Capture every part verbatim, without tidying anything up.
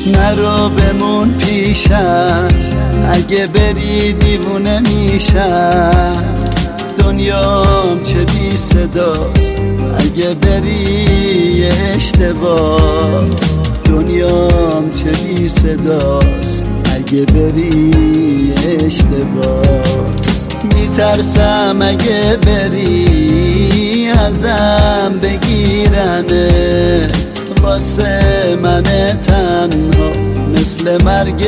نرو بمون پیشم، اگه بری دیوونه میشم. دنیام چه بی صداست، اگه بری اشتباس. دنیام چه بی صداست، اگه بری اشتباس. میترسم اگه بری ازم بگیرنت، واسه من تنها مثل مرگ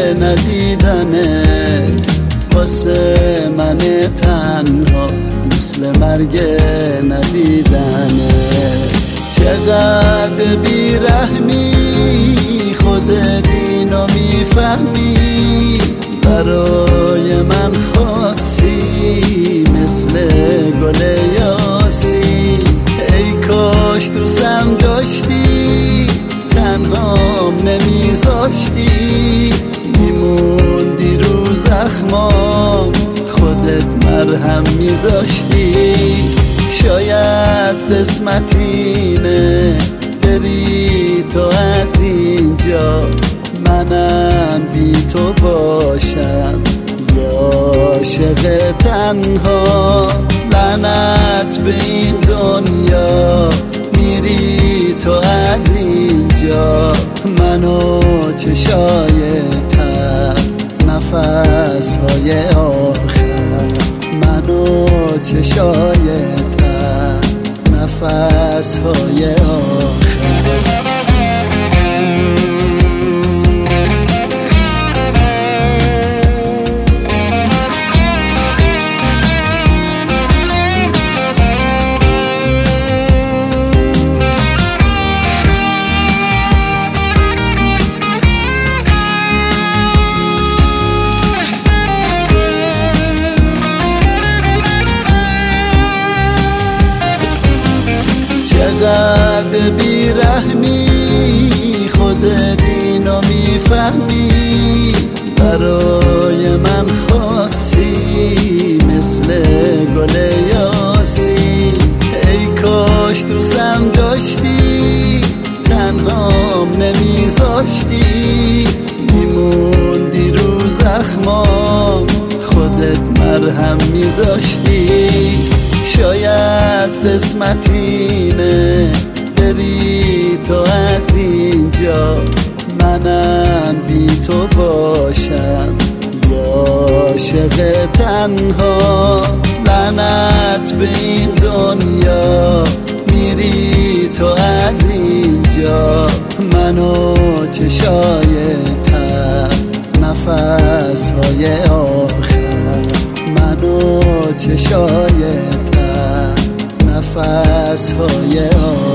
ندیدنت. واسه من تنها مثل مرگ ندیدنت. چقدر بیرحمی، خودت اینو میفهمی. برای من خاصی مثل گل یاسی. ای کاش دوستم داشتی، تنهام نمیذاشتی. میموندی رو زخمام، خودت مرهم میذاشتی. شاید قسمت اینه بری تو از اینجا، منم بی تو باشم یا عاشق تنها. لعنت به این دنیا، میری تو از اینجا. منو چشای تر، نفس های آخر. منو چشای تر، نفس های آخر. چقدر بیرحمی، خودت اینو میفهمی. برای من خاصی مثل گل یاسی. ای کاش دوستم داشتی، تنهام نمیذاشتی. میموندی رو زخمام، خودت مرهم میذاشتی. شاید قسمت اینه بری تو از اینجا، منم بی تو باشم یا عاشق تنها. لعنت به این دنیا، میری تو از اینجا. منو چشای تر، نفس های آخر. منو چشای تر، نفس های آخر.